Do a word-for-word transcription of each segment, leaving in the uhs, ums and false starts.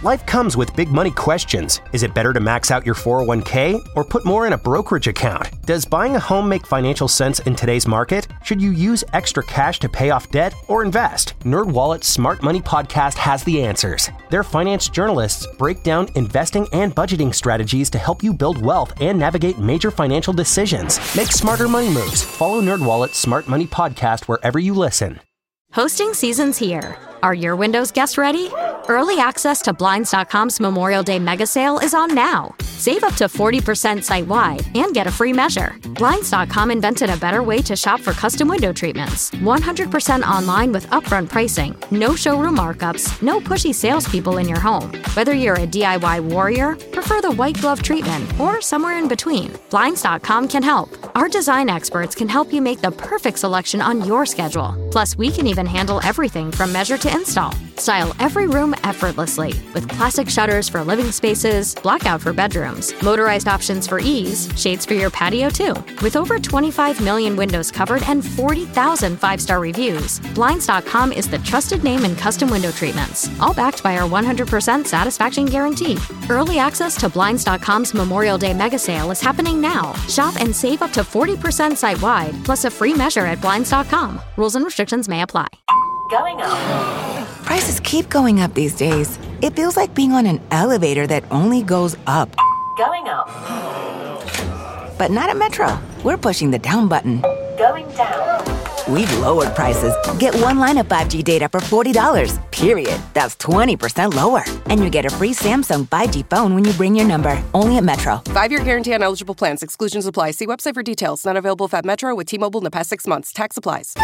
Life comes with big money questions. Is it better to max out your four oh one k or put more in a brokerage account? Does buying a home make financial sense in today's market? Should you use extra cash to pay off debt or invest? NerdWallet's Smart Money Podcast has the answers. Their finance journalists break down investing and budgeting strategies to help you build wealth and navigate major financial decisions. Make smarter money moves. Follow NerdWallet's Smart Money Podcast wherever you listen. Hosting season's here. Are your Windows guests ready? Early access to Blinds dot com's Memorial Day mega sale is on now. Save up to forty percent site-wide and get a free measure. Blinds dot com invented a better way to shop for custom window treatments. one hundred percent online with upfront pricing, no showroom markups, no pushy salespeople in your home. Whether you're a D I Y warrior, prefer the white glove treatment, or somewhere in between, Blinds dot com can help. Our design experts can help you make the perfect selection on your schedule. Plus, we can even handle everything from measure to install. Style every room effortlessly with classic shutters for living spaces, blackout for bedrooms, motorized options for ease, shades for your patio too. With over twenty-five million windows covered and forty thousand five-star reviews, Blinds dot com is the trusted name in custom window treatments, all backed by our one hundred percent satisfaction guarantee. Early access to Blinds dot com's Memorial Day mega sale is happening now. Shop and save up to forty percent site-wide, plus a free measure at Blinds dot com. Rules and restrictions may apply. Going up. Prices keep going up these days. It feels like being on an elevator that only goes up. Going up. But not at Metro. We're pushing the down button. Going down. We've lowered prices. Get one line of five G data for forty dollars, period. That's twenty percent lower. And you get a free Samsung five G phone when you bring your number. Only at Metro. Five-year guarantee on eligible plans. Exclusions apply. See website for details. Not available at Metro with T-Mobile in the past six months. Tax applies.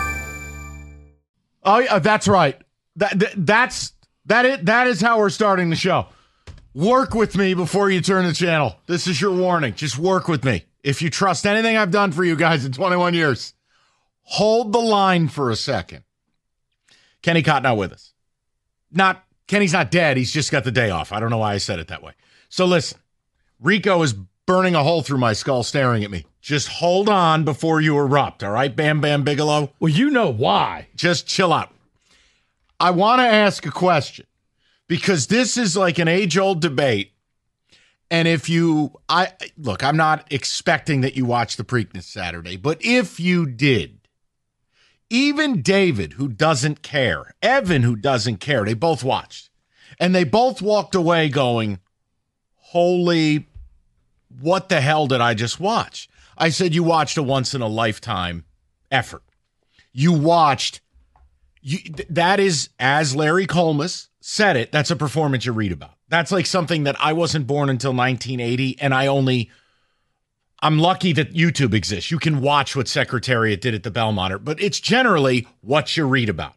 Oh, yeah, that's right. That, that that's that it. That is how we're starting the show. Work with me before you turn the channel. This is your warning. Just work with me. If you trust anything I've done for you guys in twenty-one years, hold the line for a second. Kenny Cotton with us. Not Kenny's not dead. He's just got the day off. I don't know why I said it that way. So listen, Rico is burning a hole through my skull, staring at me. Just hold on before you erupt, all right, Bam Bam Bigelow? Well, you know why. Just chill out. I want to ask a question because this is like an age-old debate. And if you, I look, I'm not expecting that you watch the Preakness Saturday, but if you did, even David, who doesn't care, Evan, who doesn't care, they both watched. And they both walked away going, holy, what the hell did I just watch? I said, you watched a once-in-a-lifetime effort. You watched, you, th- that is, as Larry Colmus said it, that's a performance you read about. That's like something that I wasn't born until nineteen eighty, and I only, I'm lucky that YouTube exists. You can watch what Secretariat did at the Belmont, but it's generally what you read about.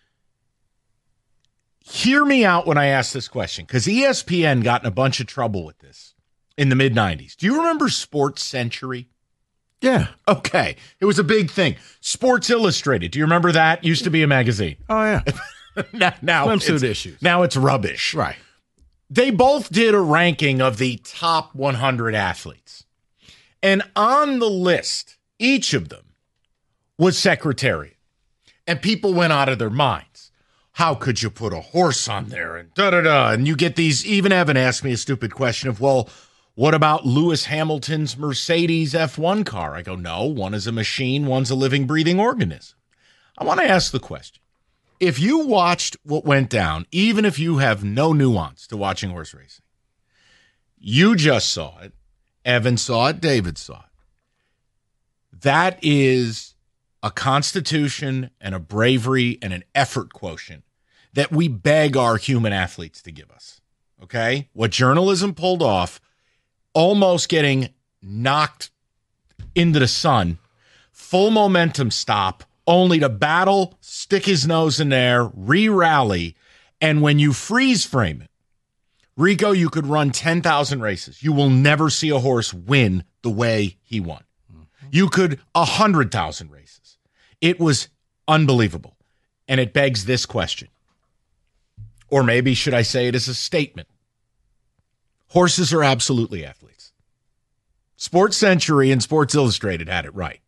Hear me out when I ask this question, because E S P N got in a bunch of trouble with this in the mid nineties. Do you remember Sports Century? Yeah. Okay. It was a big thing. Sports Illustrated. Do you remember that? Used to be a magazine. Oh, yeah. now, now Swimsuit it's, issues. Now it's rubbish. Right. They both did a ranking of the top one hundred athletes. And on the list, each of them was Secretariat. And people went out of their minds. How could you put a horse on there? And da-da-da. And you get these, even Evan asked me a stupid question of, well, what about Lewis Hamilton's Mercedes F one car? I go, no, one is a machine, one's a living, breathing organism. I want to ask the question. If you watched what went down, even if you have no nuance to watching horse racing, you just saw it, Evan saw it, David saw it. That is a constitution and a bravery and an effort quotient that we beg our human athletes to give us, okay? What journalism pulled off, almost getting knocked into the sun, full momentum stop, only to battle, stick his nose in there, re-rally, and when you freeze frame it, Rico, you could run ten thousand races. You will never see a horse win the way he won. Mm-hmm. You could one hundred thousand races. It was unbelievable, and it begs this question. Or maybe should I say it as a statement? Horses are absolutely athletes. Sports Century and Sports Illustrated had it right.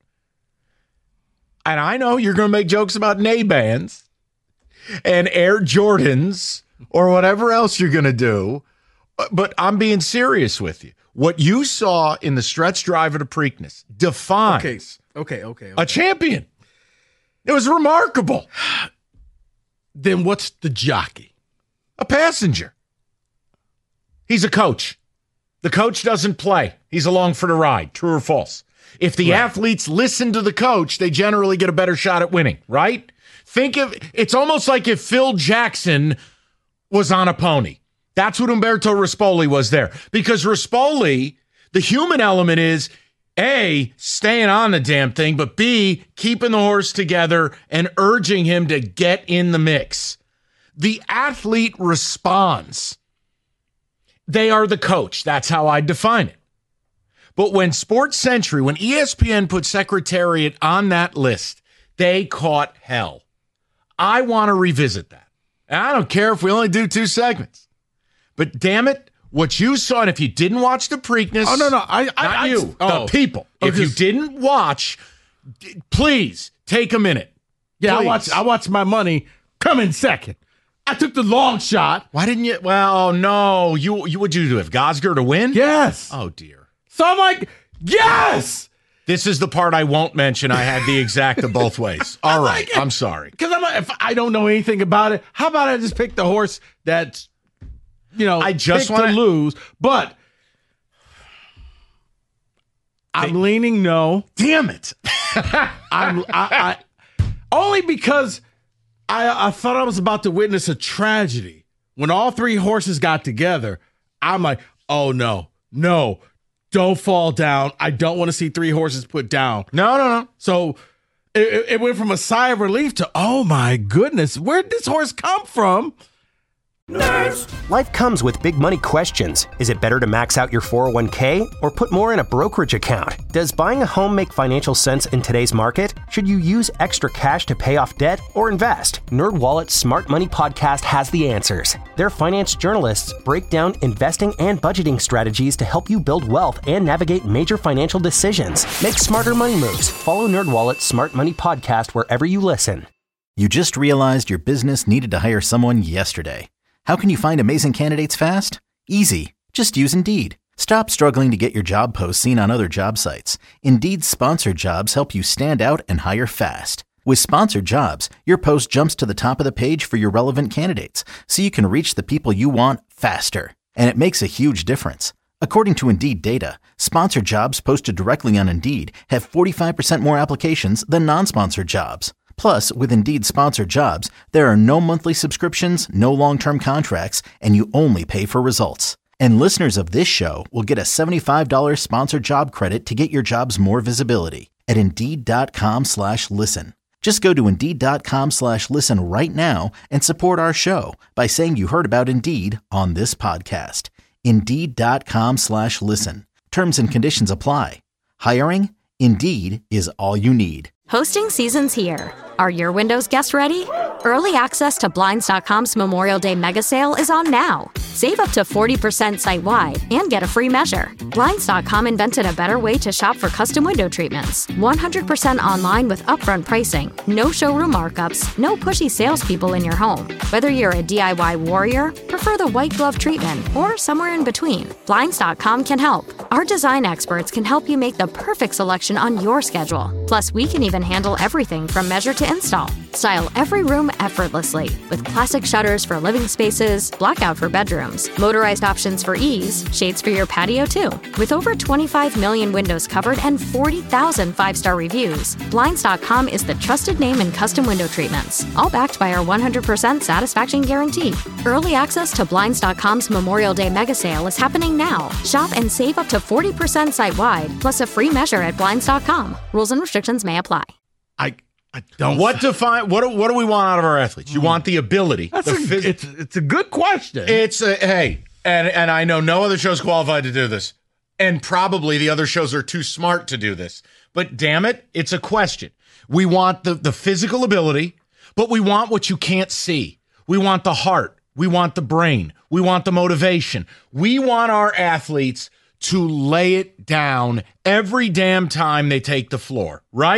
And I know you're going to make jokes about Nay bands and Air Jordans or whatever else you're going to do. But I'm being serious with you. What you saw in the stretch drive at Preakness defines Okay, okay, okay. okay. a champion. It was remarkable. Then what's the jockey? A passenger. He's a coach. The coach doesn't play. He's along for the ride. True or false? If the Right. athletes listen to the coach, they generally get a better shot at winning, right? Think of it's almost like if Phil Jackson was on a pony. That's what Umberto Rispoli was there. Because Rispoli, the human element is A, staying on the damn thing, but B, keeping the horse together and urging him to get in the mix. The athlete responds. They are the coach. That's how I define it. But when Sports Century, when E S P N put Secretariat on that list, they caught hell. I want to revisit that. And I don't care if we only do two segments. But damn it, what you saw, and if you didn't watch the Preakness, Oh, no, no. I, I, not I, you, oh. the people. Oh, If you just- didn't watch, d- please take a minute. Yeah, I Please. watched, I watched my money come in second. I took the long shot. Why didn't you? Well, no. You, you What'd you do? Have Gosger to win? Yes. Oh, dear. So I'm like, yes! This is the part I won't mention. I had the exact of both ways. All right. like it. I'm sorry. Because I'm like, if I don't know anything about it, how about I just pick the horse that's, you know, I just picked wanna- to lose? But I'm leaning no. Damn it. I'm I, I only because I I thought I was about to witness a tragedy when all three horses got together. I'm like, oh no, no, don't fall down. I don't want to see three horses put down. No, no, no. So it, it went from a sigh of relief to, oh my goodness, where did this horse come from? Life comes with big money questions. Is it better to max out your four oh one k or put more in a brokerage account? Does buying a home make financial sense in today's market? Should you use extra cash to pay off debt or invest? NerdWallet's Smart Money Podcast has the answers. Their finance journalists break down investing and budgeting strategies to help you build wealth and navigate major financial decisions. Make smarter money moves. Follow NerdWallet's Smart Money Podcast wherever you listen. You just realized your business needed to hire someone yesterday. How can you find amazing candidates fast? Easy. Just use Indeed. Stop struggling to get your job posts seen on other job sites. Indeed's sponsored jobs help you stand out and hire fast. With sponsored jobs, your post jumps to the top of the page for your relevant candidates, so you can reach the people you want faster. And it makes a huge difference. According to Indeed data, sponsored jobs posted directly on Indeed have forty-five percent more applications than non-sponsored jobs. Plus, with Indeed sponsored jobs, there are no monthly subscriptions, no long-term contracts, and you only pay for results. And listeners of this show will get a seventy-five dollars sponsored job credit to get your jobs more visibility at Indeed.com slash listen. Just go to Indeed.com slash listen right now and support our show by saying you heard about Indeed on this podcast. Indeed.com slash listen. Terms and conditions apply. Hiring? Indeed is all you need. Hosting season's here. Are your Windows guests ready? Early access to Blinds dot com's Memorial Day mega sale is on now. Save up to forty percent site-wide and get a free measure. Blinds dot com invented a better way to shop for custom window treatments. one hundred percent online with upfront pricing, no showroom markups, no pushy salespeople in your home. Whether you're a D I Y warrior, prefer the white glove treatment, or somewhere in between, Blinds dot com can help. Our design experts can help you make the perfect selection on your schedule. Plus, we can even handle everything from measure to install. Style every room effortlessly with classic shutters for living spaces, blackout for bedrooms, motorized options for ease, shades for your patio too. With over twenty-five million windows covered and forty thousand five-star reviews, Blinds dot com is the trusted name in custom window treatments, all backed by our one hundred percent satisfaction guarantee. Early access to Blinds dot com's Memorial Day mega sale is happening now. Shop and save up to forty percent site-wide, plus a free measure at Blinds dot com. Rules and restrictions may apply. I I don't. What define? What do, what do we want out of our athletes? You want the ability. That's the a, phys- it's it's a good question. It's a hey, and and I know no other show's qualified to do this, and probably the other shows are too smart to do this. But damn it, it's a question. We want the the physical ability, but we want what you can't see. We want the heart. We want the brain. We want the motivation. We want our athletes to lay it down every damn time they take the floor, right?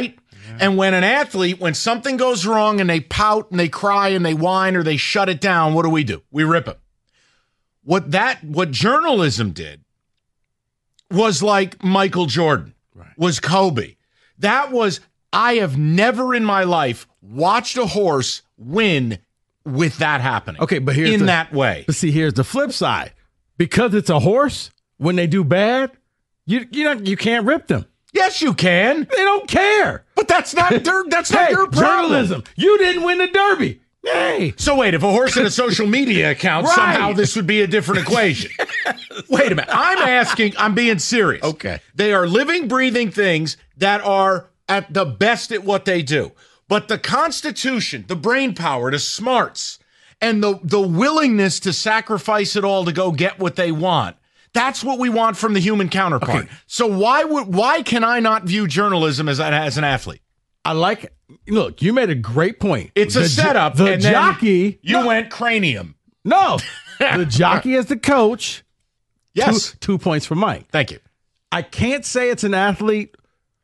Yeah. And when an athlete, when something goes wrong and they pout and they cry and they whine or they shut it down, what do we do? We rip them. What that, what journalism did was like Michael Jordan, right. was Kobe. That was, I have never in my life watched a horse win with that happening. Okay, but here's in the, that way. But see, here's the flip side. Because it's a horse, when they do bad, you you know you can't rip them. Yes, you can. They don't care. But that's not their that's not hey, your problem. Journalism. You didn't win the Derby. Hey. So wait, if a horse had a social media account, right. somehow this would be a different equation. Wait a minute. I'm asking, I'm being serious. Okay. They are living, breathing things that are at the best at what they do. But the Constitution, the brain power, the smarts, and the, the willingness to sacrifice it all to go get what they want, that's what we want from the human counterpart. Okay. So why would why can I not view journalism as, as an athlete? I like it. Look, you made a great point. It's the a setup. The and jockey. You no, went cranium. No. The jockey is the coach. Yes. Two, two points for Mike. Thank you. I can't say it's an athlete,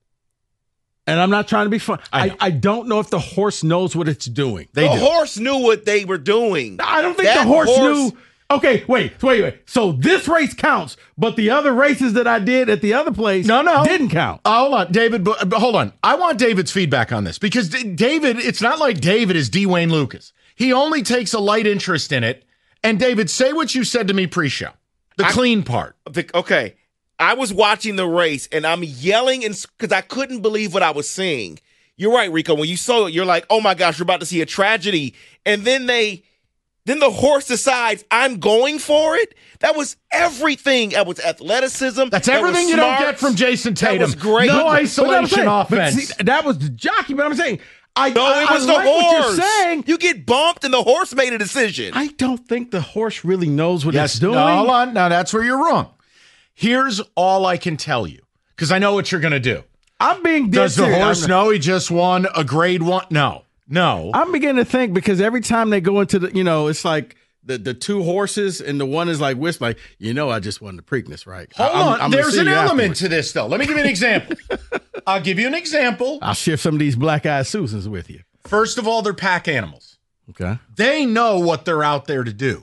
and I'm not trying to be fun. I, I, I don't know if the horse knows what it's doing. They the do. horse knew what they were doing. I don't think that the horse, horse knew. Okay, wait, wait, wait. So this race counts, but the other races that I did at the other place no, no. didn't count. Uh, hold on, David. But, but hold on. I want David's feedback on this because D- David, it's not like David is D. Wayne Lucas. He only takes a light interest in it. And David, say what you said to me pre-show. The I, clean part. The, okay. I was watching the race, and I'm yelling because I couldn't believe what I was seeing. You're right, Rico. When you saw it, you're like, oh, my gosh, you're about to see a tragedy. And then they, then the horse decides, I'm going for it. That was everything. That was athleticism. That's that everything you don't get from Jason Tatum. That was great. No but, isolation but offense. But see, that was the jockey, but I'm saying, I, no, I, it was I the like horse. What you're saying. You get bumped, and the horse made a decision. I don't think the horse really knows what yes, it's doing. No, hold on. Now, that's where you're wrong. Here's all I can tell you, because I know what you're going to do. I'm being Does the serious. horse know he just won a grade one? No. No. I'm beginning to think because every time they go into the, you know, it's like the, the two horses and the one is like whisper, like, you know, I just won the Preakness, right? Hold I'm, on. I'm There's an element afterwards. to this, though. Let me give you an example. I'll give you an example. I'll share some of these black-eyed Susans with you. First of all, they're pack animals. Okay. They know what they're out there to do.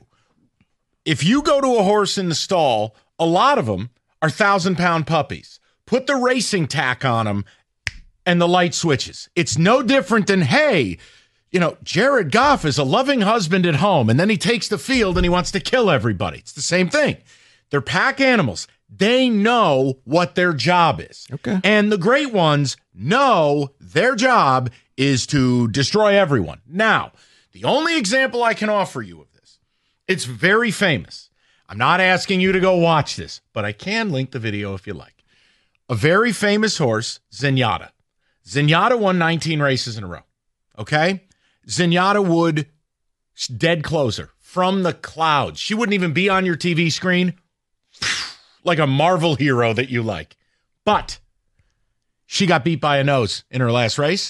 If you go to a horse in the stall, a lot of them are thousand-pound puppies. Put the racing tack on them and the light switches. It's no different than, hey, you know, Jared Goff is a loving husband at home, and then he takes the field and he wants to kill everybody. It's the same thing. They're pack animals. They know what their job is. Okay. And the great ones know their job is to destroy everyone. Now, the only example I can offer you of this, it's very famous. I'm not asking you to go watch this, but I can link the video if you like. A very famous horse, Zenyatta. Zenyatta won nineteen races in a row. Okay? Zenyatta would, dead closer, from the clouds. She wouldn't even be on your T V screen like a Marvel hero that you like. But she got beat by a nose in her last race.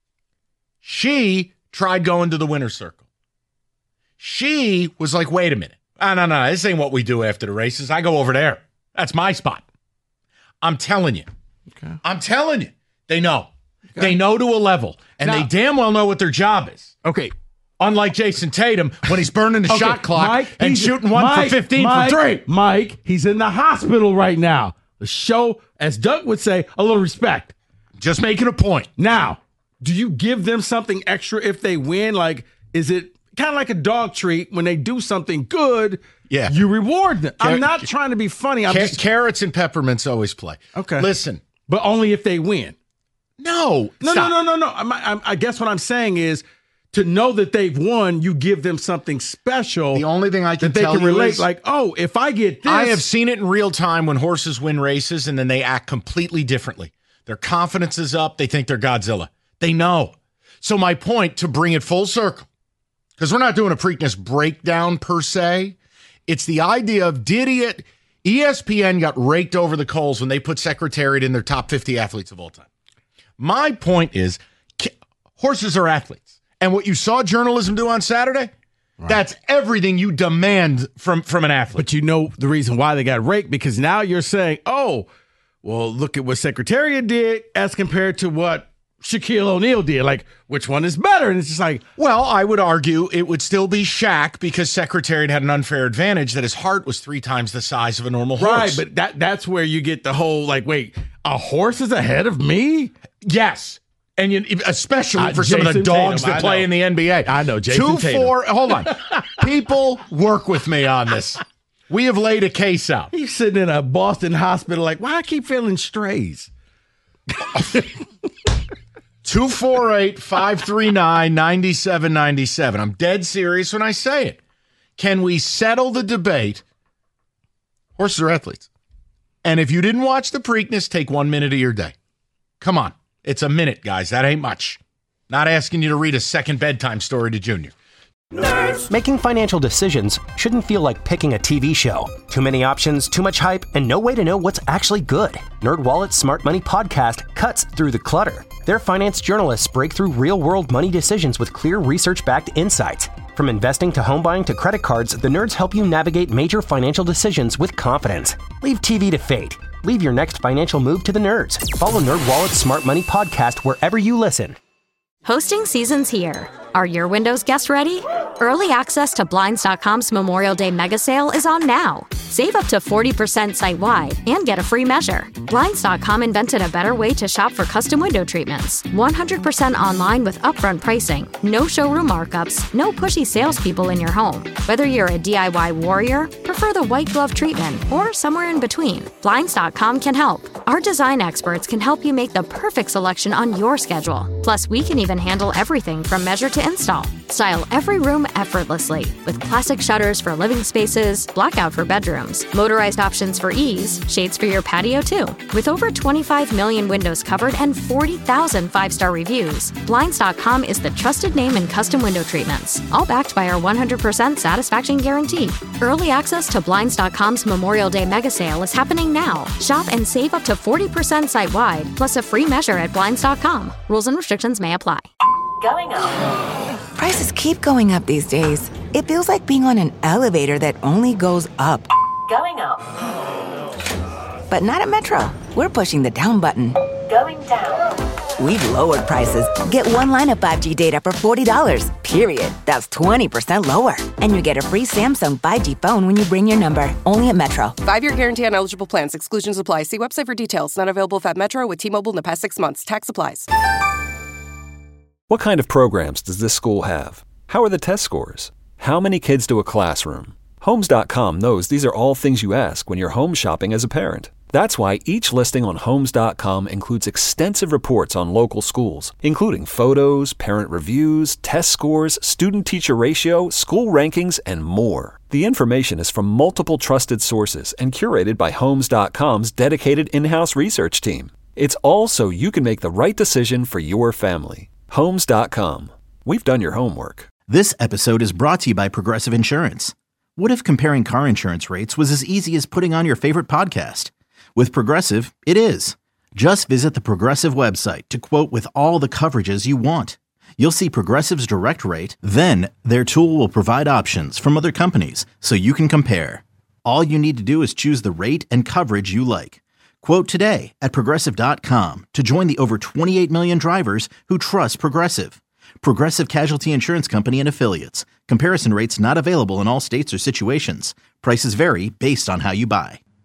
She tried going to the winner's circle. She was like, wait a minute. Oh, no, no, this ain't what we do after the races. I go over there. That's my spot. I'm telling you. Okay. I'm telling you. They know. Okay. They know to a level. And now, they damn well know what their job is. Okay. Unlike Jason Tatum when he's burning the okay. shot clock Mike, and shooting one Mike, for fifteen Mike, for three. Mike, he's in the hospital right now. The show, as Doug would say, a little respect. Just making a point. Now, do you give them something extra if they win? Like, is it kind of like a dog treat when they do something good? Yeah. You reward them. Car- I'm not trying to be funny. I'm car- just carrots and peppermints always play. Okay. Listen. But only if they win. No. No, stop. no, no, no, no. I'm, I'm, I guess what I'm saying is to know that they've won, you give them something special. The only thing I can that they tell can you relate, is, like, oh, if I get this. I have seen it in real time when horses win races and then they act completely differently. Their confidence is up. They think they're Godzilla. They know. So my point, to bring it full circle, because we're not doing a Preakness breakdown per se, it's the idea of did it, E S P N got raked over the coals when they put Secretariat in their top fifty athletes of all time. My point is, horses are athletes. And what you saw journalism do on Saturday, right. That's everything you demand from, from an athlete. But you know the reason why they got raked, because now you're saying, oh, well, look at what Secretariat did as compared to what Shaquille O'Neal did. Like, which one is better? And it's just like, well, I would argue it would still be Shaq because Secretariat had an unfair advantage that his heart was three times the size of a normal horse. Right, but that that's where you get the whole, like, wait, a horse is ahead of me? Yes. And you, especially Uh, for some of the Jason dogs Tatum, that I play know. in the N B A. I know, Jason Two, Tatum. four, hold on. People, work with me on this. We have laid a case out. He's sitting in a Boston hospital like, why I keep feeling strays? two four eight, five three nine, nine seven nine seven. I'm dead serious when I say it. Can we settle the debate? Horses are athletes. And if you didn't watch the Preakness, take one minute of your day. Come on. It's a minute, guys. That ain't much. Not asking you to read a second bedtime story to Junior. Nerds. Making financial decisions shouldn't feel like picking a T V show. Too many options, too much hype, and no way to know what's actually good. NerdWallet's Smart Money Podcast cuts through the clutter. Their finance journalists break through real-world money decisions with clear research-backed insights. From investing to home buying to credit cards, the nerds help you navigate major financial decisions with confidence. Leave T V to fate. Leave your next financial move to the nerds. Follow NerdWallet's Smart Money Podcast wherever you listen. Hosting season's here. Are your windows guests ready? Early access to Blinds dot com's Memorial Day mega sale is on now. Save up to forty percent site-wide and get a free measure. Blinds dot com invented a better way to shop for custom window treatments. one hundred percent online with upfront pricing, no showroom markups, no pushy salespeople in your home. Whether you're a D I Y warrior, prefer the white glove treatment, or somewhere in between, Blinds dot com can help. Our design experts can help you make the perfect selection on your schedule. Plus, we can even handle everything from measure to install. Style every room effortlessly with classic shutters for living spaces, blackout for bedrooms, motorized options for ease, shades for your patio too. With over twenty-five million windows covered and forty thousand five-star reviews, Blinds dot com is the trusted name in custom window treatments, all backed by our one hundred percent satisfaction guarantee. Early access to Blinds dot com's Memorial Day mega sale is happening now. Shop and save up to forty percent site-wide, plus a free measure at Blinds dot com. Rules and restrictions may apply. Going up. Prices keep going up these days. It feels like being on an elevator that only goes up. Going up. But not at Metro. We're pushing the down button. Going down. We've lowered prices. Get one line of five G data for forty dollars, period. That's twenty percent lower. And you get a free Samsung five G phone when you bring your number. Only at Metro. Five-year guarantee on eligible plans. Exclusions apply. See website for details. Not available if at Metro with T-Mobile in the past six months. Tax applies. What kind of programs does this school have? How are the test scores? How many kids do a classroom? Homes dot com knows these are all things you ask when you're home shopping as a parent. That's why each listing on Homes dot com includes extensive reports on local schools, including photos, parent reviews, test scores, student-teacher ratio, school rankings, and more. The information is from multiple trusted sources and curated by Homes dot com's dedicated in-house research team. It's all so you can make the right decision for your family. Homes dot com. We've done your homework. This episode is brought to you by Progressive Insurance. What if comparing car insurance rates was as easy as putting on your favorite podcast? With Progressive, it is. Just visit the Progressive website to quote with all the coverages you want. You'll see Progressive's direct rate, then their tool will provide options from other companies so you can compare. All you need to do is choose the rate and coverage you like. Quote today at Progressive dot com to join the over twenty-eight million drivers who trust Progressive. Progressive Casualty Insurance Company and Affiliates. Comparison rates not available in all states or situations. Prices vary based on how you buy.